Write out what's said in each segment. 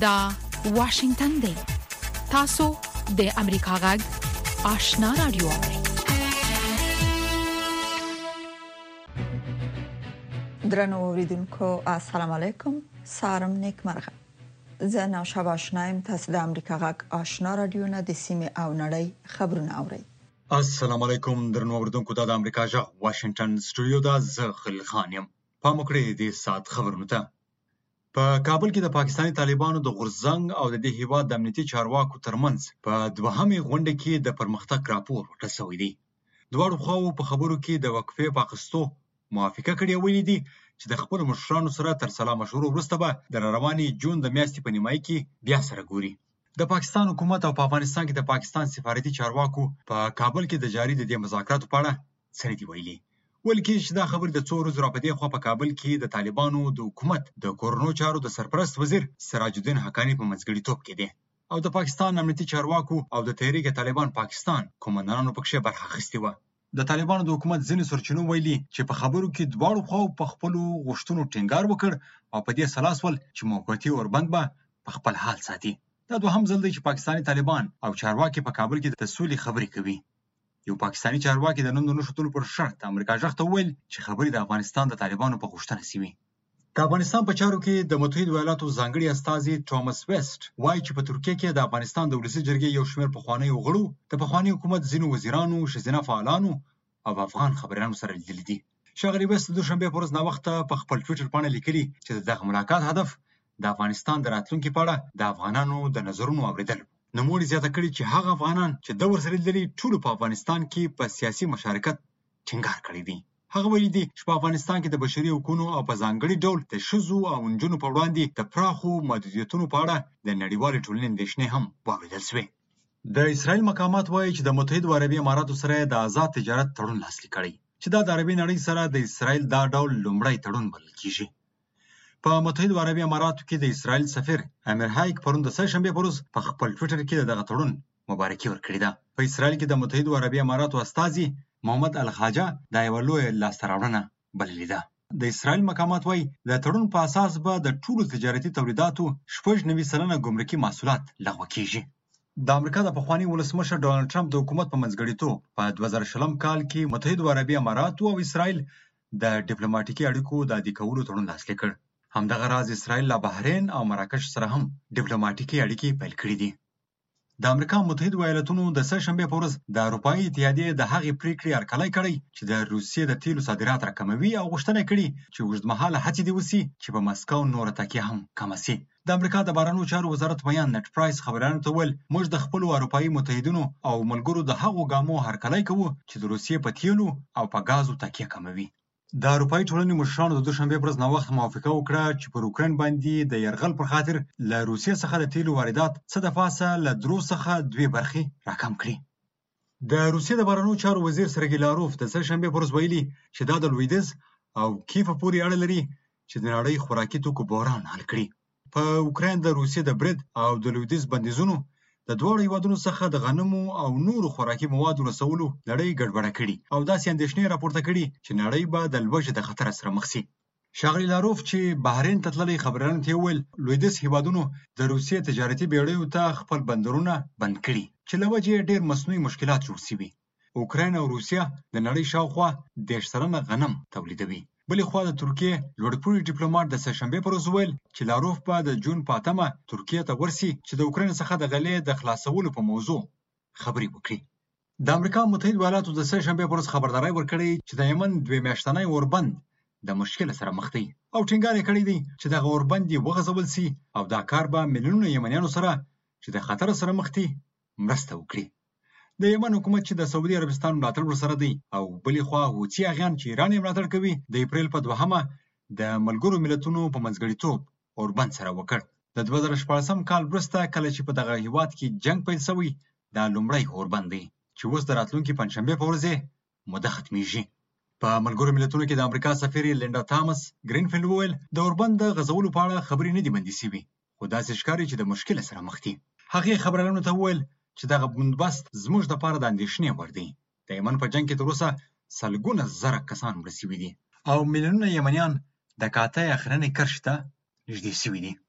دا واشنگتن دی. تاسو د امریکا غږ آشنا رادیو. درنو اوریدونکو السلام علیکم. سارم نیکمرغه. زه نوشابه آشنایم. تاسو د امریکا غږ آشنا رادیو نه د سیمې او نړۍ خبرونه اورئ. السلام علیکم درنو اوریدونکو. د امریکا غږ واشنگټن سټوډیو دا زه خلیل خان یم. پام وکړئ د سات خبرونو ته. په کابل کې د پاکستاني طالبانو د غورځنګ او د دې هیواد د امنیتي چارواکو ترمنځ په دوهمې غونډه کې د پرمختګ راپور ورکړل شوی دی. دواړو خواوو په خبرو کې د وقفې په اخیستو موافقه کړې ویلي دي چې د خپلو مشرانو سره تر سلا مشورو وروسته به د روانې جون د میاشتې په نیمایي کې بیا سره ګوري. د پاکستان حکومت او په افغانستان کې د پاکستان سفارتي چارواکو په کابل کې د جاري د دې مذاکراتو په اړه څه نه دي ویلي. ویل کېږي چې دا خبرې د څو ورځو راپدې خوا په کابل کې د طالبانو د حکومت د کورونو چارو د سرپرست وزیر سراج الدین حقانی په منځګړیتوب کې دي او د پاکستان امنیتي چارواکو او د تحریک طالبان پاکستان قوماندانانو پکې برخه اخیستې وه. د طالبانو د حکومت ځینې سرچینو ویلي چې په خبرو کې دواړو خواو په خپلو غوښتنو ټینګار وکړ او په دې سلاس ول چې موقتي اوربند به په خپل حال ساتي. دا دوهم ځل دی چې پاکستاني طالبان او چارواکي په کابل کې د سولې خبرې کوي. یو پاکستاني چارواکي د نوم د نښتلو پر شرط امریکا غږ ته وویل چې خبرې د افغانستان د طالبانو په غوښتنه شوي. د افغانستان په چارو کې د متحده ایالاتو ځانګړي استازي توماس ویسټ وایي چې په ترکیه کې د افغانستان د ولسي جرګې یو شمېر پخوانیو غړو د پخواني حکومت ځینو وزیرانو، ښځینه فعالانو او افغان خبریالانو سره لیدلي دي. ښاغلي ویسټ د دوشنبې په ورځ ناوخته په خپل ټویټر باندې لیکلي چې د دغه ملاقات هدف د افغانستان د راتلونکي په اړه د افغانانو د نظرونو اورېدل. نوموړي زیاته کړې چې هغه افغانان چې د ورسره لیدلي ټولو په افغانستان کې په سیاسي مشارکت ټینګار کړی دی. هغه ویلي دي چې په افغانستان کې د بشري حقوقو او په ځانګړي ډول د ښځو او نجونو په وړاندې د پراخو محدودیتونو په اړه د نړیوالې ټولنې اندېښنې هم واورېدل شوې. د اسرائیل مقامات وایي چې د متحده عربي اماراتو سره د آزاد تجارت تړون لاسلیک کړی چې دا د عربي نړۍ سره د اسرائیل دا ډول لومړی تړون بلل کیږي. په متحده عربي اماراتو کې د اسرائیل سفیر امیر هایک پرون د سهشنبې په ورځ په خپل ټویټر کې دغه تړون مبارکي ورکړې ده. په اسرائیل کې د متحده عربي اماراتو استازي محمد الخاجه دا یوه لویه لاسته راوړنه بللې ده. د اسرائیل مقامات وایي د تړون په اساس به د ټولو تجارتي تولیداتو 90% ګمرکي محصولات لغوه کیږي. د امریکا د پخواني ولسمشر ډونالډ ټرمپ د حکومت په منځګړیتوب په 2020 کال کې متحده عربي اماراتو او اسرائیل د ډیپلوماټیکي اړیکو د عادي کولو تړون لاسلیک کړ. همدغه راز اسرائیل له بحرین او مراکش سره هم ډیپلوماټیکي اړیکې پیل کړې دي. د امریکا متحده ایالاتونو د سهشنبې په ورځ د اروپایي اتحادیې د هغې پریکړې هرکلی کړی چې د روسیې د تیلو صادرات راکموي او غوښتنه کړې چې اوږدمهاله هڅې دې وسي چې په مسکو نوره تکیه هم کمه سي. د امریکا د بهرنیو چارو وزارت بیان نټ پرایس خبریالانو ته وویل موږ د خپلو اروپایي متحدینو او ملګرو د هغو ګامو هرکلی کوو چې د روسیې په تیلو او په ګازو تکیه کموي. د اروپایي ټولنې مشرانو د دوشنبې په ورځ ناوخته موافقه وکړه چې پر اوکراین باندې د یرغل پر خاطر له روسیې څخه د تیلو واردات څه د پاسه له 3 څخه 2 برخې راکم کړي. د روسیې د بهرنیو چارو وزیر سرګی لاروف د سهشنبې په ورځ ویلي چې دا د لویدیځ او کیف پورې اړه لري چې د نړۍ خوراکي توکو بحران حل کړي. په اوکراین د روسیې د برید او د لویدیځ بندیزونو د دواړو هیوادونو څخه د غنمو او نورو خوراکي موادو رسولو نړۍ ګډوډه کړي او داسې اندېښنې راپورته کړي چې نړۍ به د لوږې د خطر سره مخ شي. ښاغلي لاروف چې بحرین ته تللی خبریالانو ته وویل لویدیځ هیوادونو د روسیې تجارتي بیړیو ته خپل بندرونه بند کړي چې له وجې ډېر مصنوعي مشکلات جوړ شوي. اوکراین او روسیه د نړۍ شاوخوا 10% غنم تولیدوي. بلې خوا د ترکیې لوړپوړي ډیپلوماټ د سهشنبې په ورځ وویل چې لاروف به د جون په 8 ترکیې ته ورسي چې د اوکراین څخه د غلې د خلاصولو په موضوع خبرې وکړي. د امریکا متحده ایالاتو د سهشنبې په ورځ خبرداری ورکړی چې د یمن 2 میاشتنی اوربند د مشکل سره مخ دی او ټینګار کړی دی چې دغه اوربند یې وغځول سي او دا کار به میلیونونه یمنیانو سره چې د خطر سره مخ دي مرسته وکړي. د یمن حکومت چې د سعودي عربستان ملاتړ ورسره دی او بلې خوا حوثي اغیان چې ایران یې ملاتړ کوي د اپریل په 2 د ملګرو ملتونو په منځګړیتوب اوربند سره وکړ. د 2014 کال وروسته کله چې په دغه هیواد کې جنگ پیل شوی دا لومړی اوربند دی چې اوس د راتلونکي پنجشنبې په ورځ موده ختمیږي. په ملګرو ملتونو کې د امریکا سفیر لینډا تامس ګرینفیلډ وویل د اوربند د غځولو په اړه خبرې نه دي بندي شوي خو داسې ښکاري چې د مشکل سره مخ دي. هغې خبریالانو ته وویل چې دغه بندوبست زموږ لپاره د اندېښنې وړ دی. د یمن په جنگ کې تر اوسه سلګونه زره کسان مړه شوي دي او میلیونونه یمنیان د قحطۍ اخرنۍ کرښې ته نږدې شوي دي.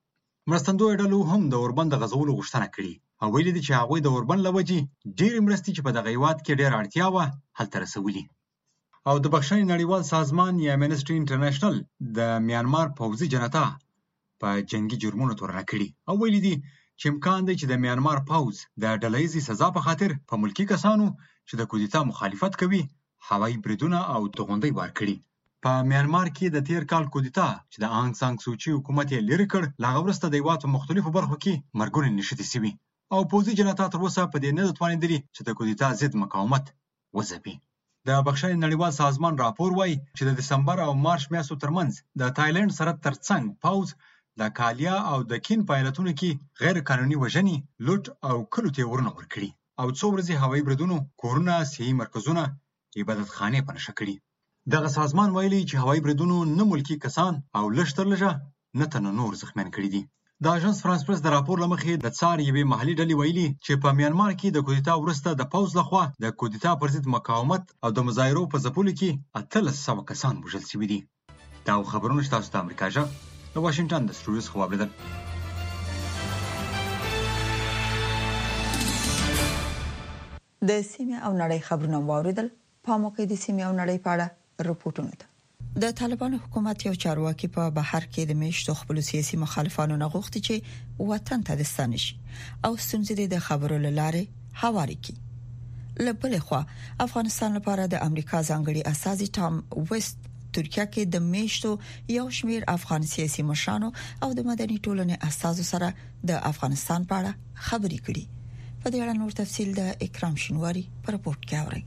مرستندوی ډلو هم د اوربند د غځولو غوښتنه کړې او ویلي دي چې هغوی د اوربند له وجې ډېرې مرستې چې په دغه هېواد کې ډېره اړتیا وه هلته رسولي. او د بخښنې نړیوال سازمان یا امنسټي انټرنیشنل د میانمار پوځي جنتا په جنگي جرمونو تورنه کړي او ویلي دي چې امکان دی چې د میانمار پوځ د ډلهییزې سزا په خاطر په ملکي کسانو چې د کودتا مخالفت کوي هوایي بریدونه او توغندۍ وار کړي. په میانمار کې د تیر کال کودتا چې د آنګ سان سوچي حکومت یې لرې کړ له هغه وروسته د هېواد په مختلفو برخو کې مرګونې نښتې شوي او پوځي جنتا تر اوسه په دې نه ده توانېدلي چې د کودتا ضد مقاومت وځپي. د بخښنې نړیوال سازمان راپور وایي چې د دسمبر او مارچ میاشتو ترمنځ د تایلند سره ترڅنګ پوځ د کالیا او د کین په ایالتونو کې غیر قانوني وژنې، لوټ او کلو تېورونه ورکړي او څو ورځې هوایي بریدونو کورونه، صحي مرکزونه، عبادتخانې په نښه کړي. دغه سازمان ویلي چې هوایي بریدونو نه ملکي کسان او لږ تر لږه نه تنه نور زخمیان کړي دي. د اژانس فرانس پرس د راپور له مخې د څار یوې محلي ډلې ویلي چې په میانمار کې د کودتا وروسته د پوځ لخوا د کودتا پر ضد مقاومت او د مظاهرو په ځپلو کې 1800 کسان وژل شوي دي. دا خبرونه چې تاسو ته امریکا غږ د واشنګټن د سټوډیو څخه واورېدل. د سیمې او نړۍ خبرونه واوریدل. په موقع د سیمې او نړۍ په اړه رپورټونه ده. د طالبانو حکومت یو چارواکي په بهر کې د میشتو خپل سیاسي مخالفانو نه غوښتي چې وطن ته دستانه شي او ستونزې د خبرو لاره هواري کړي. لبلې خوا افغانستان لپاره د امریکا ځانګړي اساسي ټام وست ترکیه کې د میشتو یو شمیر افغان سیاسي مشرانو او د مدني ټولنې اساسو سره د افغانستان په اړه خبرې کړي. په دې اړه نور تفصیل د اکرام شینواری په رپورت کې اورئ.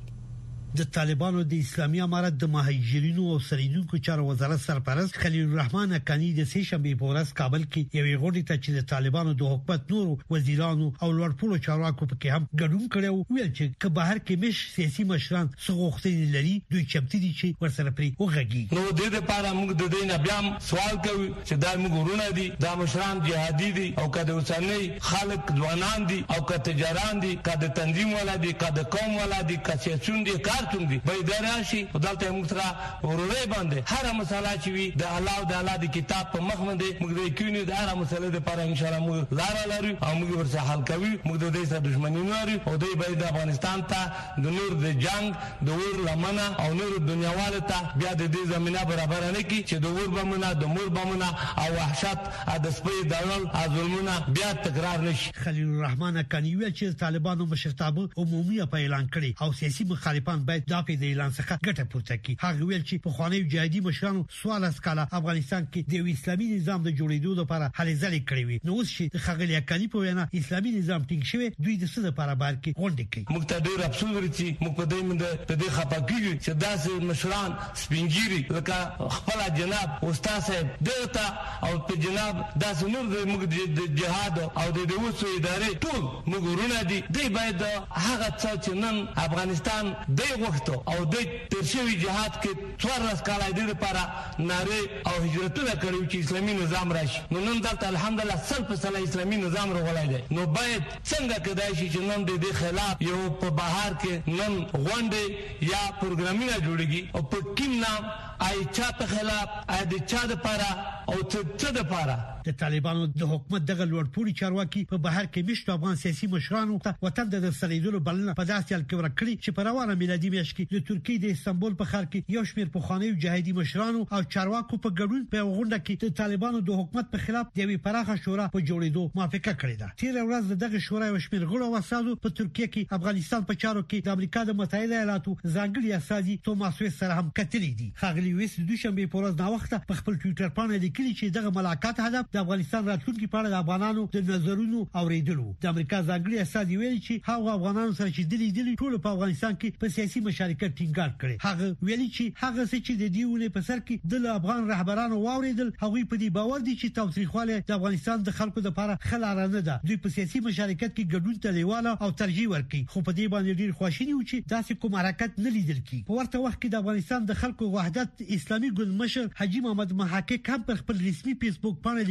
د طالبانو د اسلامي امارت د مهاجرینو او سریدونکو چارو وزارت سرپرست خلیل الرحمن اکانی د سې شنبه په ورځ کابل کې یوې غونډې ته چې د طالبانو د حکومت نورو وزیرانو او لوړپوړو چارواکو پکې هم ګډون کړو ویل چې که بهر کې مش سیاسي مشران څغوښتنې لري دوی چمتو دي چې ورسره پرې وغږي. نو د دې لپاره موږ د دې نه بیا سوال کوي چې دا موږ ورونه دي، دا مشران جهادي دي او کده اوسنۍ خلک ځوانان دي او کده تجاران دي، کده تنظیم ولا دي، کده قوم ولا دي، کده سیاسيون دي کارتون دي بيدراشي ودلته موږ سره ورولې باندې هر مسله چې وي د الله او د الله د کتاب په مخ باندې موږ د کینې د هر مسله لپاره ان شاء الله موږ لار لرو او موږ ورسره حل کوي. موږ د دې سره دښمنی نه لرو او دوی باید افغانستان ته د نور د جنگ د ور لمنه او نور دنیاواله ته بیا د دې زمينه برابر نه کی چې د ور بمنه د مور بمنه او وحشت د سپي دول ظلمونه بیا تکرار نشي. خلیل الرحمن کنیوی چې طالبانو مشرتابه عمومي په اعلان کړي او سیاسي مخالفان باید دا په اعلان څخه ګټه پورته کړي. هغه ویل چې په خواني جهادي مشرانو سوال اسکاله افغانستان کې د اسلامي نظام د جوړېدو لپاره هلې ځلې کړې وي. نو اوس چې خغلی اکانی په وینا اسلامي نظام ټینګ شوی دوی د څه لپاره بار کې غونډه کوي. موږ ته ډېر افسوس ورچی موږ په دې منده په دې خپګیږي چې داسې مشران سپینګيري لکه خپل جناب استاد صاحب دغه او په جناب داسې نور د موږ د جهاد او د اوسو ادارې ټول موږ ورونه دي. دوی باید هغه څه چې نن افغانستان د وخت او د ترشوي جهاد کې 14 کال د لپاره ناره او هجرتونه کړو چې اسلامي نظام راشي. نو نن دلته الحمدلله سلف سره اسلامي نظام راغلی دی. نو باید څنګه کېدای شي چې نن د دې خلاف یو په بهر کې نن غونډه یا پروګرامونه جوړیږي او په کوم نام آی چا په خلاف آی د چا د لپاره او څه د لپاره د طالبانو د حکومت دغه لوړپوړي چارواکي په بهر کې مشت افغان سیاسي مشرانو ته وطن د سړیدلو بلنه په داسې حال کې ورکړي چې په روانه میلادي میاشت کې د ترکیې د استانبول په ښار کې یو شمېر پخوانیو جهادي مشرانو او چارواکو په ګډون په غونډه کې د طالبانو د حکومت په خلاف د یوې پراخه شورا په جوړېدو موافقه کړې ده. تیر ورځ دغه شورا یو شمېر غړو وسادو په ترکیه کې افغانستان په چارو کې د امریکا د متحده ایالاتو ځانګړي اساسي توماس ویس سره هم کتلې دي. خغلی ویس د دوشنبه په ورځ دا وخت په خپل ټوئیټر باندې لیکلي چې دغه ملاقات هدف د افغانستان راتلونکي په اړه د افغانانو د نظرونو اوریدلو. د امریکا ځانګړي اساسي ویل چې هغه افغانانو سره چې دلی ټول په افغانستان کې په سیاسي مشارکت ټینګار کړي. هغه ویلي چې هغه څه چې د دیونه په سر کې د افغان رهبرانو واوریدل هغه په دې باور دي چې تاریخواله د افغانستان د خلکو لپاره خلاره نه ده. دوی په سیاسي مشارکت کې ګډون ته لیواله او ترجیح ورکړي. خو په دې باندې ډیر خوشحالي و چې داسې کوم حرکت نه لیدل کی. په ورته وخت کې د افغانستان د خلکو وحدت اسلامي ګوند مشر حاجی محمد محقق هم پر خپل رسمي فیسبوک باندې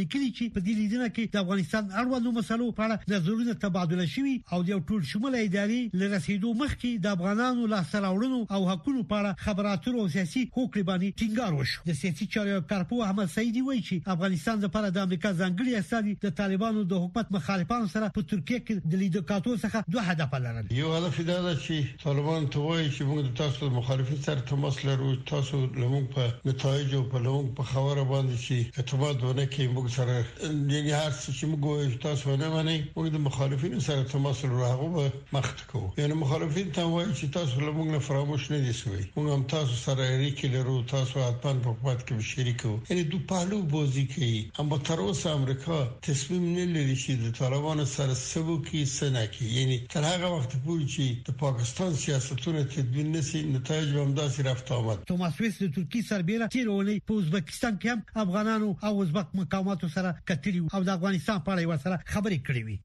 لیکلي چې په دې لیدنه کې د افغانستان اړوندو مسلو په اړه نظرونه تبادله شوي او د ټول شموله ادارې لرسیدو مخکې د افغانانو لاسته راوړنو او حقوقو په اړه خبراتو او سیاسي حقوق باندې ټینګار وشو. د سیاسي چارو کارپو احمد سعیدي وایي چې افغانستان لپاره د امریکا ځانګړي استازي د طالبانو د حکومت مخالفانو سره په ترکیه کې د لیدو کاتو څخه دوه هدف لرل. یو هدف دا دی چې طالبان ته وایي چې موږ تاسو مخالفت سره تماس لرو، تاسو لمونږ په نتایج او په لمونږ په خبره باندې چې اعتماد ونه کوي موږ سره یعنی هر څه چې موږ وایو تاسو نه مانی، موږ د مخالفینو سره تماس لرو هغه به مخ کوو. یعنی مخالفین ته وایي چې تاسو لمونږ نه فراموش نه دي شوی، موږ هم تاسو سره اړیکې لرو، تاسو حتما په حکومت کې شریک وو. یعنی دوه پهلو بازی کوي. اما تر اوسه امریکا تصمیم نه لري چې د طالبانو سره سبو کې سنکي، یعنی تر هغه وخت پورې چې د پاکستان سیاستونه تدوین نشي نتایج هم داسې رفت آمد. توماس ویس د ترکیه سربېره تیرولې په ازبکستان کې هم افغانانو او ازبک مقاماتو سره کتلی او د افغانستان په اړه ورسره خبرې کړې وي.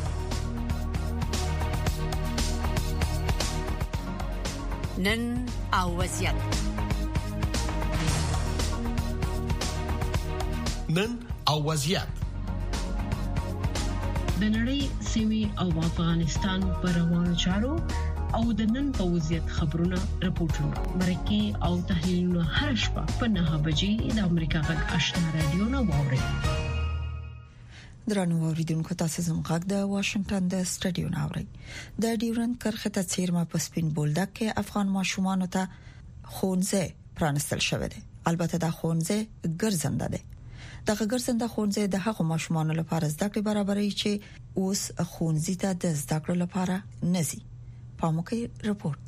نن او وضعیت د نړۍ سیمې او افغانستان پر روانو چارو او د نن په وضعیت خبرونه راپورټونه مرکه او تحلیلونه هر شپه په 9 بجې د امریکا غږ آشنا رادیو نو واوري. درنو اوریدونکو تاسو زموږ د واشنگټن د سټډیو ناوړي د ډیورند کرښه ته چیرما په سپین بولدک کې افغان ماشومان ته خونځه پرانستل شوې ده. البته دا خونځه ګرځنده ده. دغه ګرځنده خونځه د هغو ماشومان لپاره زده کړې برابرۍ چې اوس خونځي ته د زده کړې لپاره نزي. پاموکي رپورټ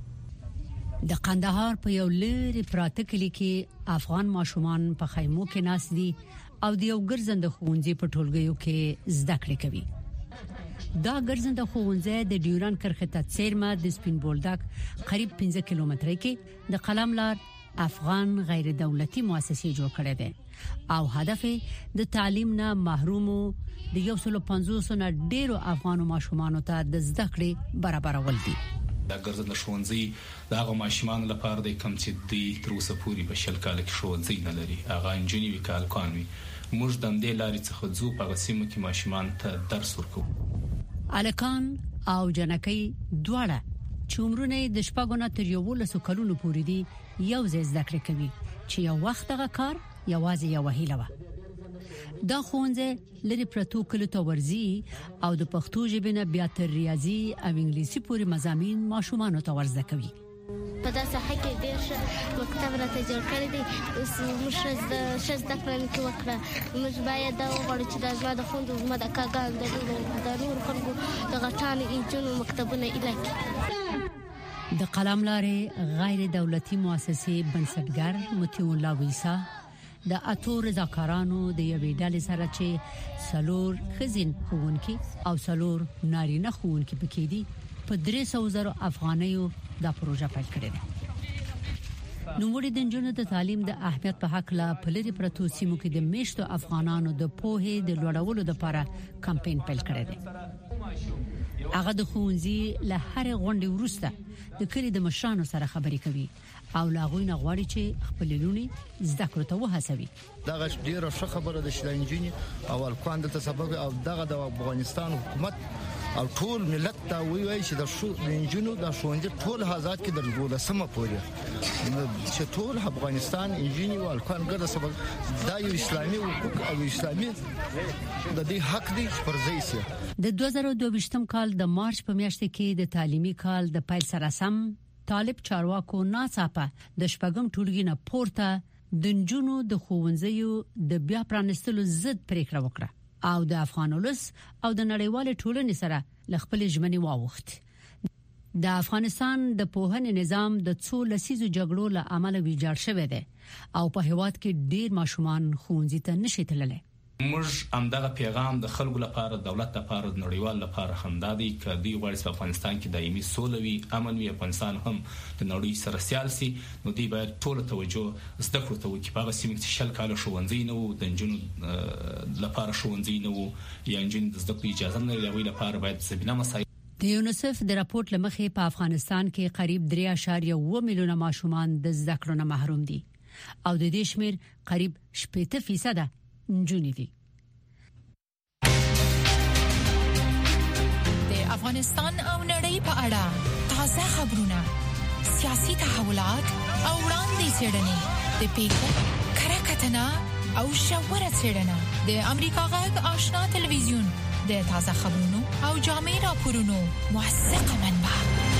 د قندهار په یو لری پراته کلی کې افغان ماشومان په خیمو کې ناس دي او د یو ګرځنده ښوونځي په ټولګیو کې زده کړې کوي. دا ګرځنده ښوونځي د ډیورند کرښه ته څیرمه د سپین بولدک قریب 15 کیلومتره کې د قلم لار افغان غیر دولتي مؤسسې جوړ کړې ده او هدف د تعلیم نه محرومو د 150 نه ډیرو افغان ماشومانو ته د زده کړې برابرول دي. دا ګرځنده ښوونځي د هغه ماشومانو لپاره د کم چې د تر اوسه پورې په شل کال کې ښوونځي نه لري، هغه انجینری وکال کوي. موږ د دې لارې څخه ځو په سیمه کې ماشومان ته درس ورکو. الکان او جنکۍ دواړه چې عمرونه د شپږونه تر 11 کلونو پورې دي یو ځای زده کړې کوي چې یو وخت هغه کار یوازې یو وهیله و. دا ښوونځي لري پرتو کلو ته ورزي او د پښتو ژبې نه بیا تر ریاضي او انګلیسي پورې مضامین ماشومان ته ورزده کوي. په داسې حق ډیر ښه مکتب راته جوړ کړی دی. اوس موږ زده کړه وکړه. موږ باید دا وغواړو چې د زما د خوندو زما د کاګانو د نور خلکو د غټانو انجونو مکتبونه ایله کړي. د قلم لارې غیر دولتي مؤسسې بنسټګر متي الله ویسا د اتو رضاکارانو د یوې ډلې سره چې سلور خزین خوونکي او سلور نارینه خوونکي پکې دي په 300,000 افغانیو دا پروژه پیل کړې ده. نوموړي د جنونو د تعلیم د اهمیت په حق لا پلري پرتو سیمو کې د میشتو افغانانو د پوهې د لوړولو لپاره کمپاین پیل کړی دی. هغه د ښوونځي له هر غونډې وروسته د کلی د مشرانو سره خبرې کوي او لاغوی نه غواړي چې خپل لونی زده کړو ته وهڅوي. دغه ډیره ښه خبره ده چې د انجینری او الکوان د سبب او دغه د افغانستان حکومت او ټول ملت ته وایي چې د انجینو د ښوونځي ټول حالات کې د 12مه پورې چې ټول افغانستان انجینری او الکوان ګرځي سبب دا یو اسلامي حقوق او اسلامي د دې حق دی پر ځای سي. د 2022 کال د مارچ په میاشت کې د تعلیمي کال د پیل سره سم طالب چارواکو ناڅاپه د شپږم ټولګي نه پورته د جنونو د ښوونځیو د بیا پرانستلو ضد پریکړه وکړه او د افغان ولس او د نړیوال ټولنې سره خپل ژمنې واوښت. د افغانستان د پوهنې نظام د څو لسیزو جګړو له امله ویجاړ شوی دی او په هیواد کې ډیر ماشومان ښوونځي ته نشي تللی. موږ همدغه پیغام د خلکو لپاره، دولت لپاره، نړیوال لپاره خندا دی چې دوی غواړي په افغانستان کې دایمي سوله وي، امن وي، افغانستان هم د نړۍ سره سیاسي نو دی باید ټول توجه زده کړو ته وکړي. په هغه سیمه کې شل کال ښوونځي نه وو، د جنونو لپاره ښوونځي نه وو، یا جن د زده کړې اجازه نه لري، لپاره باید زمينه مسایل. د یونیسف د راپورټ لمخې په افغانستان کې قریب 3.1 میلیونه ماشومان د زده کړو نه محروم دي او د دې شمیر قریب 80% نجونې دي. افغانستان او نړۍ په اړه تازه خبرونه سیاسي تحولات او وړاندې څرګندې د پیښو کره کتنه او شاوره څرګندنه د امریکا غږ آشنا ټلویزیون د تازه خبرونو او جامع راپورونو موثقه منبع.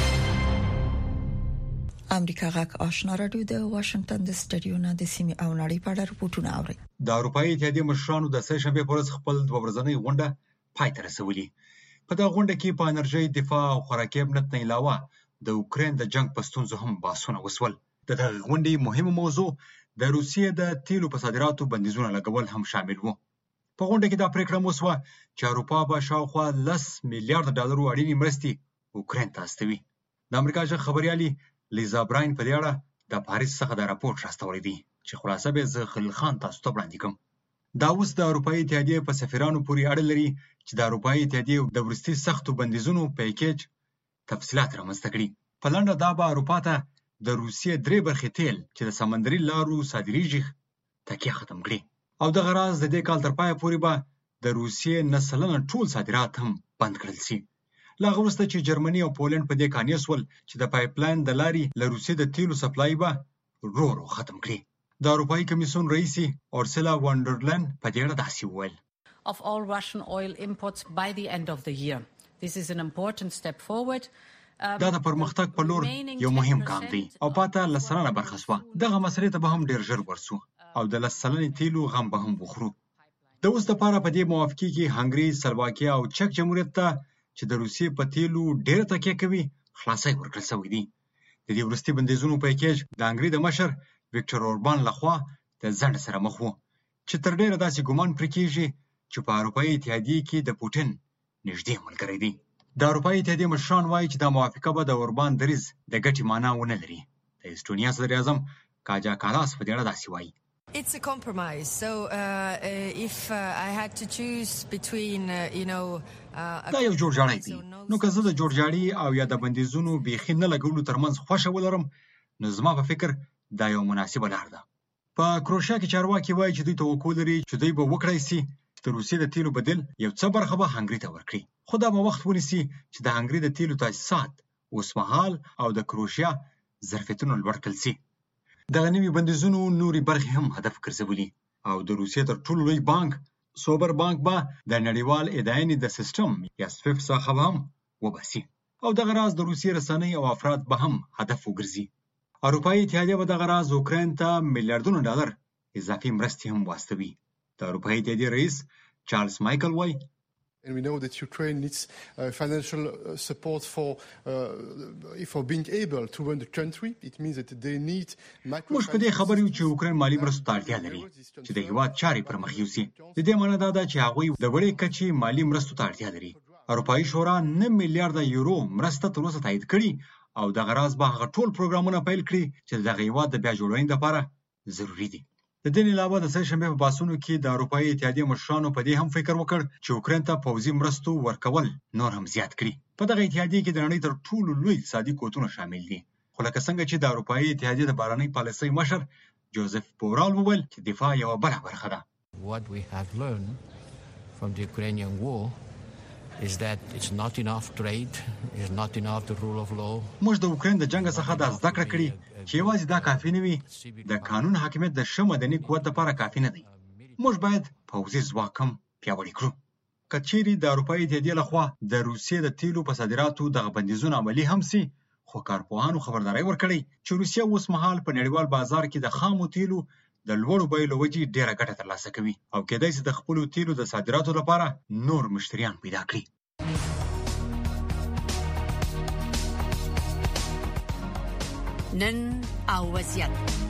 امریکا غږ آشنا رادیو د واشنگټن د سټډیو نه د سیمې او نړۍ په اړه رپورټونه اوري. د اروپאי اتحادیې مشرانو د سه شنبه پر ورځ خپل دوه ورځنۍ غونډه پای ته رسولې. په دا غونډه کې په انرژي، دفاع او خوراکي امنیت نه علاوه د اوکرين د جنگ په ستونزو هم بحثونه وسول. د دغه غونډې مهمه موضوع د روسیې د تیلو په صادراتو بندیزونه لګول هم شامل وو. په غونډه کې دا پریکړه وشوه چې اروپا به شاوخوا 10 میلیارډ ډالرو اړینې مرستې اوکرين ته استوي. د امریکا ځخ خبريالي لیزا براین په دې اړه د پاریس څخه د راپور راستولی دی چې خلاصه به زه خلیل خان تاسو ته وړاندې کوم. دا اوس د اروپאי اتحادیې په سفیرانو پورې اړه لري چې د اروپאי اتحادیې د ورستي سختو بندیزونو پیکیج تفصيلات رامنځته کړي. په لنډه دا به اروپا ته د روسیې 3 برخې تیل چې د سمندري لارو صادریږي تکیه ختم کړي. او د غراز د دې کال تر پای پورې به د روسیې نسلنه ټول صادرات هم بند کړل شي. لا غوسته چې جرمني او پولند په دې کانې سول چې د پایپلاین د لارې له روسیې د تیلو سپلای به رو ختم کړي. د اروپאי کمیسیون رئیس اورسلا وانډرلند په دې اړه داسې وویل: Of all Russian oil imports by the end of the year. This is an important step forward. دا د پرمختګ په لور یو مهم ګام دی او پاته لسرانه برخه شوه. دغه مسلې ته به هم ډیر ژر ورسو او د لسلنې تیلو غم به هم وخورو. د اوس لپاره په دې موافقه کې هنګري، سلواکیا او چک جمهوریت ته چې د روسیې په تیلو ډېر تکیه کوي خلاصي ورکړل شوی دی. د دې ورستي بندیزونو پیکیج د هنګري د مشر ویکټور اوربان لخوا د ځنډ سره مخ وو چې تر ډېره داسې ګومان پرې کېږي چې په اروپאי اتحادیې کې د پوټین نږدې ملګری دی. د اروپאי اتحادیې مشران وایي چې دا موافقه به د اوربان دریځ د ګټې معنا ونه لري. د استونیا صدر اعظم کاجا کالاس په دې اړه داسې وایي: It's a compromise. So if I had to choose between دا یو جوړجاړی دی. نو که زه د جوړجاړي او یا د بندیزونو بیخي نه لګولو ترمنځ خوښه ولرم نو زما په فکر دا یو مناسبه لار ده. په کروشیا کې چارواکي وایي چې دوی توقع لري چې دوی به وکړای شي چې د روسیې د تیلو بدل یو څه برخه به هنګري ته ورکړي. خو دا به وخت ونیسي چې د هنګري د تیلو تاسیسات اوسمهال او د کروشیا ظرفیتونه لوړ کړل شي. دغه نوي بندیزونو نوري برخې هم هدف ګرځولي او د روسیې تر ټولو لوی بانک سوبر بانک به د نړیوال ادعاینې د سیستم یا سویفټ څخه هم وباسي او دغه راز د روسیې رسنۍ او افراد به هم هدف وګرځي. اروپאי اتحادیه به دغه راز اوکراین ته میلیارډونو ډالر اضافي مرستې هم واستوي. د اروپאי اتحادیې رئیس چارلز مایکل وایي: And we know that Ukraine needs financial support for being able to run the country. It means that they need موږ په دې خبر یو چې اوکراین مالی مرستو ته اړتیا لري چې د هیواد چارې پر مخ یوسي. د دې معنی دا ده چې هغه د وړې کچې مالی مرستو ته اړتیا لري. اروپאי شورا 9 میلیارډ یورو مرسته تر اوسه تایید کړي او دغه راز به هغه ټول پروګرامونه پیل کړي چې دغه هیواد د بیا جوړونې لپاره ضروری دي. د دې علاوه د سه شنبه په باسونو کې د اروپאי اتحادیې مشرانو په دې هم فکر وکړ چې اوکراین ته پوځي مرستو ورکول نور هم زیات کړي. په دغه اتحادیې کې د نړۍ تر ټولو لوی اقتصادي قوتونه شامل دي. خو لکه څنګه چې د اروپאי اتحادیې د بهرنۍ پالیسۍ مشر جوزف بورال وویل چې دفاع یو بله برخه ده. What we have learned from the Ukrainian war is that it's not enough trade, it's not enough the rule of law. موږ د اوکراین د جنگ څخه د زده کړه کړې چې یوازې دا کافي نه وي. د قانون حاکمیت د ښه مدني قوت لپاره کافي نه دی. موږ باید پوځي ځواک هم پیاوړی کړو. که چیرې د اروپאי اتحادیې لخوا د روسیې د تیلو په صادراتو دغه بندیزونه عملي هم سي، خو کارپوهانو خبرداري ورکړې چې روسیه اوس مهال په نړیوال بازار کې د خامو تیلو د لوړو بیو له وجې ډېره ګټه ترلاسه کوي او کېدای شي د خپلو تیلو د صادراتو لپاره نور مشتریان پیدا کړي. نن او وضعیت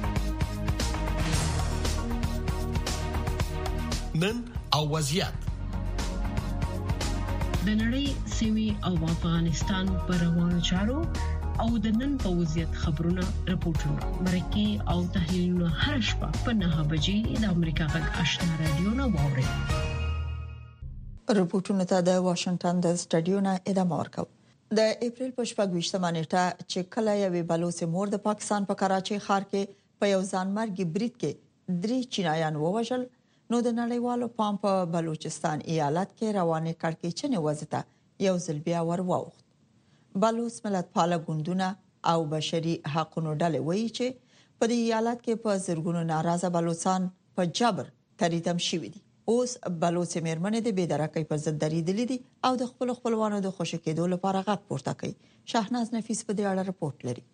د نړۍ سیمې او افغانستان پر روانو چارو او د نن په وضعیت خبرونه راپورټونه مرکه او تحلیلونه هر شپه په 9 بجې د امریکا غږ آشنا رادیو نه واوري. رپورټونه ته د واشنگټن د سټډیو نه ادامه ورکوي. د اپریل په 28مه نیټه چې کله یوې بلوڅ مور د پاکستان په کراچۍ ښار کې په یو ځانمرګي برید کې 3 چینایان ووژل، نو د نړیوالو پام په بلوچستان ایالت کې روانې کړکېچنې وضعیت یو ځل بیا ورواوخت. بلوچ ملتپاله ګوندونه او بشري حقوقو ډلې وایي چې په دې ایالت کې په زرګونو ناراضه بلوچستان په جبر تریدم شوي دي. اوس بلوچ میرمنې د بېدرکۍ پر ضد درېدلې دي او د خپلوانو د خوشی کېدو لپاره غږ پورته کوي. شاهناز نفیس په دې اړه رپورټ لري.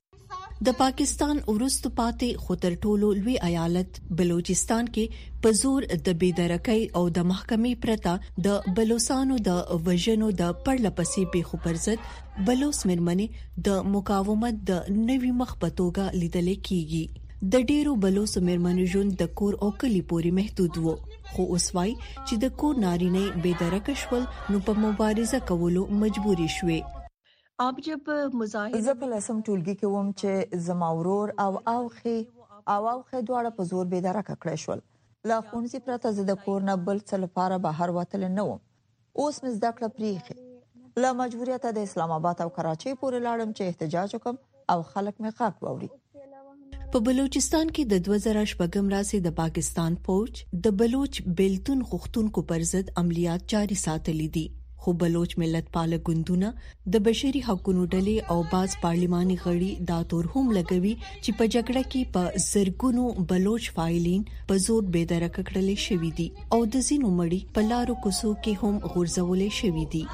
د پاکستان ورستو پاتې خطر ټولو لوی ایالت بلوچستان کې په زور د بېدرکۍ او د محکمې پرته د بلوچستانو د وژنو د پرلپسې پیښو پر ضد بلوچ میرمنې د مقاومت د نوي مخ په توګه لیدل کیږي. د ډیرو بلوچ میرمنو ژوند د کور او کلی پورې محدود وو، خو اوس وايي چې د کور نارینه بېدرکه شول نو په مبارزه کولو مجبوري شوې. اب جب مظاهره زه په لسم ټولګي کې وم چې زما ورور او اوخه دواړه په زور بېدرکه کړی شول. لا خونځي پرته زه د کور نه بل څه لپاره بهر وتل نه وم. اوس مې زده کړه پریخه. لا مجبوریت د اسلام آباد او کراچۍ پورې لاړم چې احتجاج وکم او خلک مې غږ واوري. په بلوچستان کې د 2014 راسي د پاکستان فوج د بلوچ بیلتون غوښتونکو پر ضد عملیات جاري ساتلي دي، خو بلوچ ملتپاله ګوندونه د بشري حقوقو ډلې او باز پارلماني غړي دا تور هم لګوي چې په جګړه کې په زرګونو بلوچ فایلین په زور بېدرکه کړل شوې دي او د زینو مړي په لارو کوڅو کې هم غورځول شوې دي.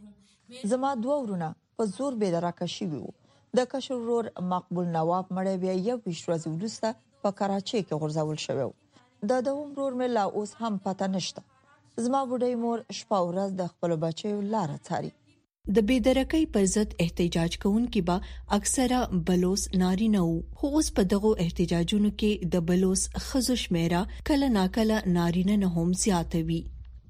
زما دوه ورونه په زور بېدرکه شوي وو. د کشر ورور مقبول نواب مړی بیا 21 ورځې وروسته په کراچۍ کې غورځول شوی و. د دوم ورور مې لا اوس هم پته نشته. زما بډای مور شپه ورځ د خپل بچیو لار څاري. د بېدرکۍ پر ضد احتجاج کوونکي به اکثره بلوچ نارینه وو، خو اوس په دغه احتجاجونو کې د بلوچ ښځو شمیره کله ناکله نارینه نه هم زیاتوي.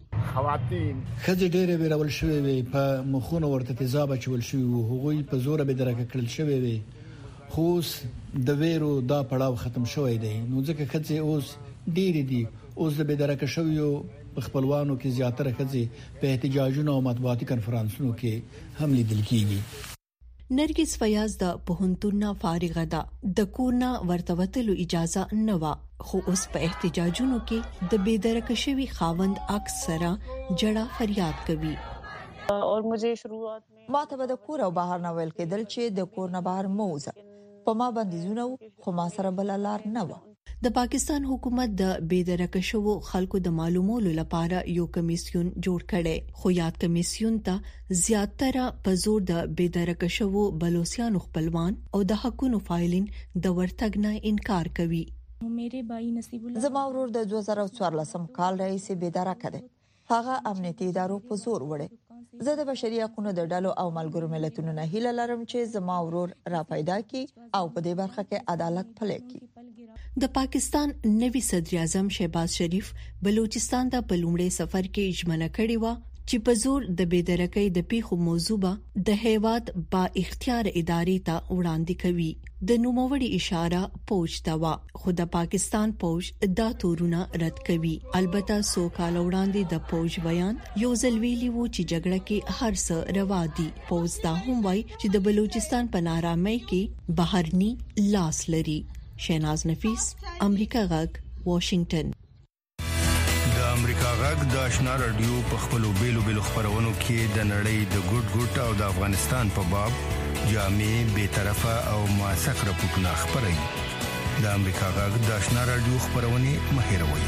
خواتین خځې ډېرې ویرول شوې وي، په مخونو ورته تیزاب چول شوی وو، هغوی په زور بېدرکه کړل شوی وي، خو د ویرو دا پړاو ختم شوی دی. نو ځکه خځې اوس ډېرې دي. اوس د بېدرکه شویو خپلوانو کې زیاتره خځې په احتجاجونو او مطبوعاتي کانفرنسونو کې هم لیدل کیږي. نرګس فیاض د پوهنتون فارغه ده. د کورنا ورتوتلو اجازه نه و، خو اوس په احتجاجونو کې د بېدرکه شوی خاوند اکثره جړه فریاد کوي. اور مجھے شروعات میں ما ته د کور او بهر نه ویل کېدل چې د کور نه بهر موزه په ما بندیزونه خو ما سره بل لار نه و. د پاکستان حکومت د بېدرکه شوو خلکو د معلومولو لپاره یو کمیسیون جوړ کړي، خو یاد کمیسیون ته زیاتره په زور د بېدرکه شوو بلوچستان خپلوان او د حقوقو فایلین د ورتګ نه انکار کوي. زما ورور د 2014 کال رئیس بېدرکه دی. هغه امنیتي ادارو په زور وړي. زه د بشري حقوقو د ډلو او ملګرو ملتونو نه هیله لرم چې زما ورور را پیدا کړي او په دې برخه کې عدالت پلي کړي. د پاکستان نوی صدر اعظم شهباز شریف بلوچستان ته په لومړي سفر کې ژمنه کړې و چې په زور د بېدرکۍ د پیښو موضوع به د هیواد با اختیار ادارې ته وړاندې کوي. د نوموړي اشاره پوج ته و، خو د پاکستان پوج دا تورونه رد کوي. البته سو کال وړاندې د پوج بیان یو ځل ویلي وو چې جګړه کې هر څه روا دي. پوج دا هم وایي چې د بلوچستان په نارامۍ کې بهرني لاس لري. شیناز نفیس، امریکا غږ، واشنگټن. د امریکا غږ د آشنا رادیو په خپلو بیلو خبرونو کې د نړۍ د ګډ او د افغانستان په باب جامع، بی‌طرفه او موثق راپورټونه خبري. د امریکا غږ د آشنا رادیو خبرونه مهیروي.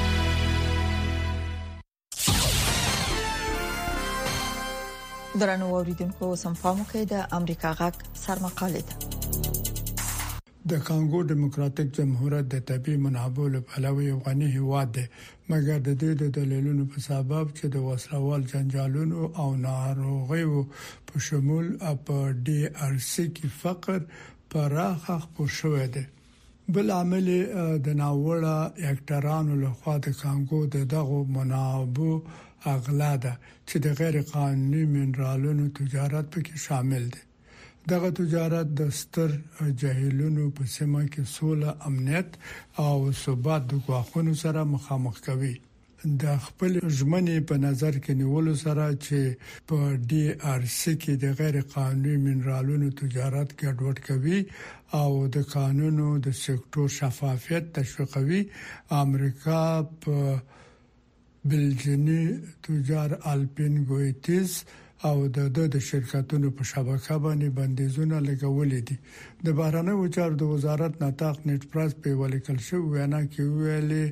درنو اوریدونکو سمپامو کې د امریکا غږ سرمقاله ده. د کانګو ډیموکراتیک جمهوریت د طبي منابعو له پلوه یو غني هیواد دی، مګر د دې د دلیلونو په سبب چې د وسلوال جنجالونو او ناروغیو په شمول په ډي ار سي کې فقر پراخه خپور شوی دی. بل عامل د ناوړه اکټرانو لخوا د کانګو دغه منابعو اغلا ده چې د غیر قانوني منرالونو تجارت پکې شامل دی. دغه تجارت د ستر جاهلونو په سیمه کې سوله، امنیت او ثبات د غواخونو سره مخامخ کوي. د خپل ژمنې په نظر کې نیولو سره چې په ډي ار سي کې د غیر قانوني منرالونو تجارت ګډوډ کوي او د قانونو د سکتور شفافیت تشویقوي، امریکا په بلجنی تجار الپین ګویتیز او د شرکتونو په شبکه باندې بندیزونه لګولې دي. د بهرنیو چارو د وزارت نطاق نت پرس په ولیکل شو وینا کې ویلي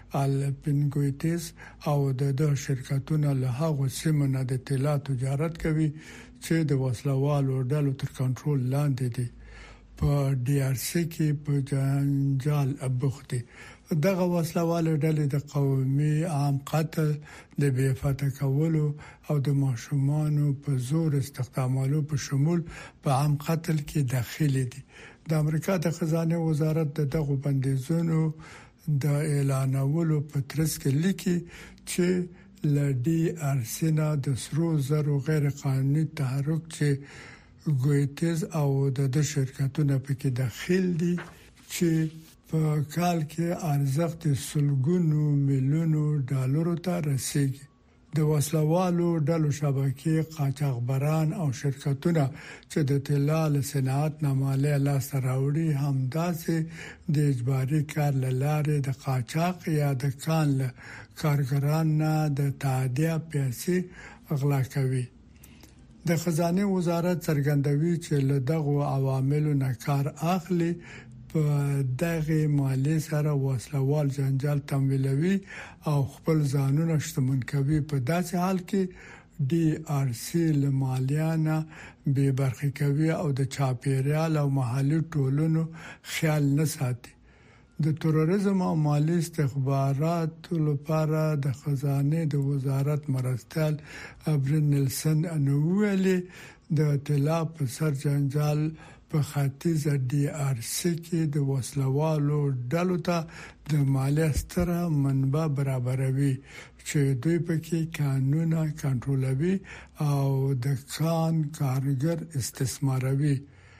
الپینګویتس او د شرکتونو له هغه سیمه نه د طلا تجارت کوي چې د وسلوالو ډلو تر کنټرول لاندې دي. په ډي ار سي کې په جنجال ابوختي دغه وسلوالو ډلې د قومي عام قتل د بیفته کولو او د ماشومانو په زور استخدامولو په شمول په عام قتل کې داخلي دي. د امریکا د خزانه وزارت دغه بندیزونو د اعلانولو په ترڅ کې لیکي چې لدی ارسینا د سرو زرو غیر قانوني تحرک چې ګویتز او د شرکتونو په کې داخل دي چې په کال کې ارزښت سلګونو میلیونو ډالرو ته رسیدي. د وسلوالو ډلو شبکې قاچاقبران او شرکتونه چې د طلا له صنعت نه مالیه لاسته راوړي همداسې د اجباري کار لاره د قاچاق یا د کان له کارګرانو د تعدیه پیسې اغلا کوي. د خزانه وزارت څرګندوي چې له دغه عواملو نه کار اخلي په دغه مالی سره وسلوال جنجال تمویلوي او خپل ځانونه شتمن کوي. په داسې حال کې ډي ار سي له مالیانه به برخه کوي او د چاپیریال او محلي ټولنو خیال نه ساتي. د تروریزم او مالی استخباراتو لپاره د خزانه د وزارت مرستیال ابرین نیلسن انوویلی د طلا په سر جنجال په ختیځ ډي ار سي کې د وسلوالو ډلو ته د مالیه ستره منبع برابروي چې دوی پکې قانونا کنټرولوي او د کان کارګر استثماروي.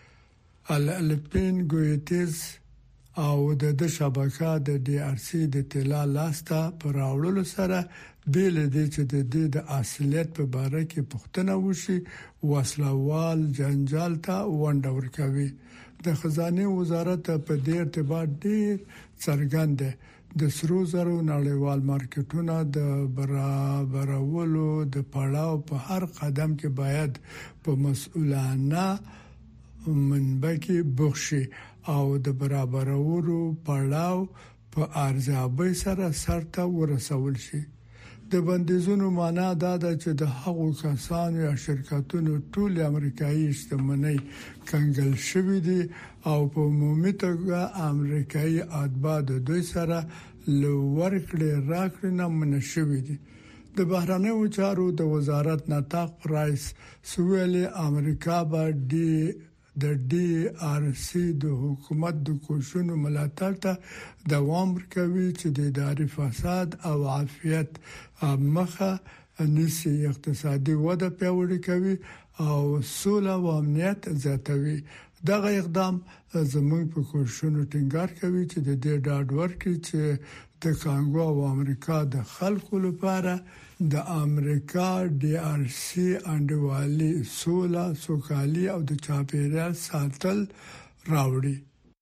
الپینګویتس او د شبکه د ډي ار سي د طلا لاسته پر راوړلو سره بیل دي چې د اصلیت په اړه کې پوښتنه وشي وسلوال جنجال ته ونډه ورکوي. د خزانه وزارت په دې ارتباط ډیر څرګند دی. د سرو زرو نړیوال مارکیټونه د برابرولو د پړاو په هر قدم کې باید په مسؤلانه منبع کې بخشي او د برابرولو پړاو په ارزیابۍ سره سرته ورسول شي. د بندیزونو معنا دا ده چې د هغو کسانو یا شرکتونو ټول امریکایي شتمنۍ کنګل شوې دي او په عمومي توګه امریکایي اتباع د دوی سره لورکړې راکړې نه منشوي دي. د بهرنیو چارو د وزارت نطاق پرایس سویلي امریکا به د ډي ار سي د حکومت د کوششونو ملاتړ ته دوام ورکوي چې د اداري فساد او عافیت مخه نیسي، اقتصادي وده پیاوړې کوي او سوله او امنیت زیاتوي. دغه اقدام زموږ په کوششونو ټینګار کوي چې د دې ډاډ ورکړي چې د کانګو او امریکا د خلکو لپاره د امریکا ډي ار سي انډیوالي سوله سوکالي او د چاپیریال ساتل راوړي.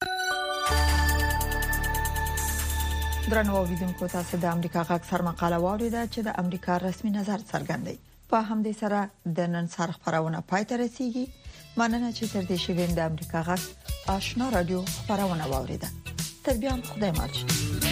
درنو اوریدونکو تاسو د امریکا غږ سر مقاله واوریده چې د امریکا رسمي نظر څرګندوي. په همدې سره د نن سر خبرونه پای ته رسیدي. مننه چې تر دې شوین د امریکا غږ آشنا رادیو خبرونه واوریده. تر بیا خدای ماچ.